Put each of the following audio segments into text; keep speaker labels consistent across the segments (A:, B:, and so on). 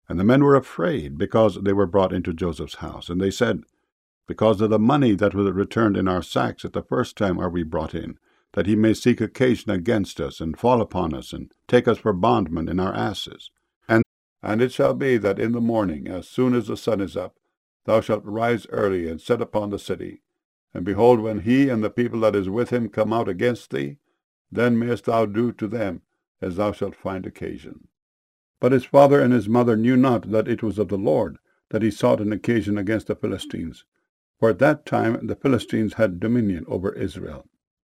A: And the men were afraid, because they were brought into Joseph's house. And they said, Because of the money that was returned in our sacks at the first time are we brought in, that he may seek occasion against us, and fall upon us, and take us for bondmen in our asses. And it shall be that in the morning, as soon as the sun is up, thou shalt rise early, and set upon the city. And behold, when he and the people that is with him come out against thee, then mayest thou do to them as thou shalt find occasion. But his father and his mother knew not that it was of the Lord that he sought an occasion against the Philistines, for at that time the Philistines had dominion over Israel.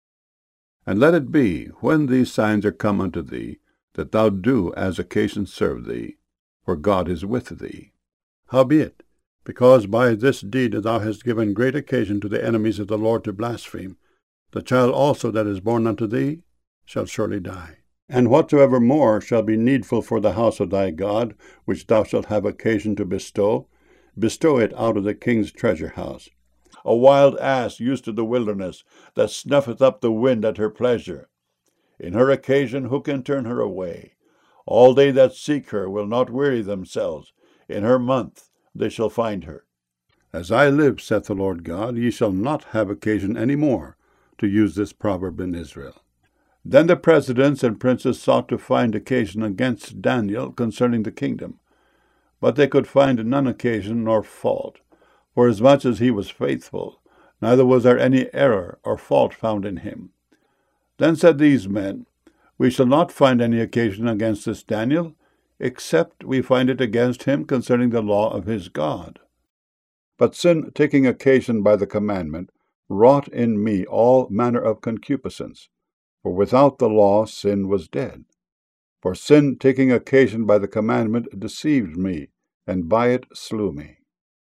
A: And let it be, when these signs are come unto thee, that thou do as occasion serve thee, for God is with thee. Howbeit, because by this deed thou hast given great occasion to the enemies of the Lord to blaspheme, the child also that is born unto thee shall surely die. And whatsoever more shall be needful for the house of thy God, which thou shalt have occasion to bestow, bestow it out of the king's treasure house. A wild ass used to the wilderness, that snuffeth up the wind at her pleasure. In her occasion who can turn her away? All they that seek her will not weary themselves. In her month they shall find her. As I live, saith the Lord God, ye shall not have occasion any more to use this proverb in Israel. Then the presidents and princes sought to find occasion against Daniel concerning the kingdom. But they could find none occasion nor fault, forasmuch as he was faithful, neither was there any error or fault found in him. Then said these men, We shall not find any occasion against this Daniel, except we find it against him concerning the law of his God. But sin, taking occasion by the commandment, wrought in me all manner of concupiscence. For without the law sin was dead. For sin, taking occasion by the commandment, deceived me, and by it slew me.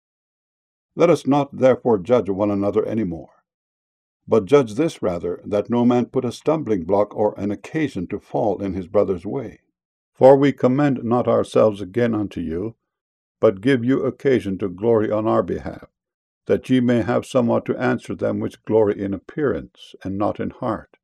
A: Let us not therefore judge one another any more, but judge this rather, that no man put a stumbling block or an occasion to fall in his brother's way. For we commend not ourselves again unto you, but give you occasion to glory on our behalf, that ye may have somewhat to answer them which glory in appearance, and not in heart.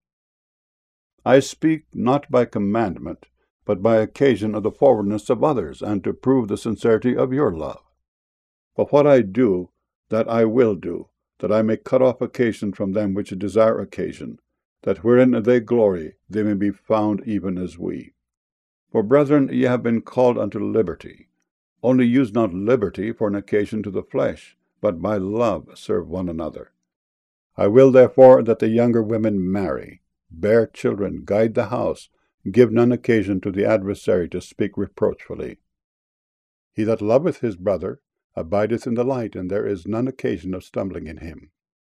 A: I speak not by commandment, but by occasion of the forwardness of others, and to prove the sincerity of your love. But what I do, that I will do, that I may cut off occasion from them which desire occasion, that wherein they glory, they may be found even as we. For, brethren, ye have been called unto liberty. Only use not liberty for an occasion to the flesh, but by love serve one another. I will therefore that the younger women marry, bear children, guide the house, give none occasion to the adversary to speak reproachfully. He that loveth his brother abideth in the light, and there is none occasion of stumbling in him.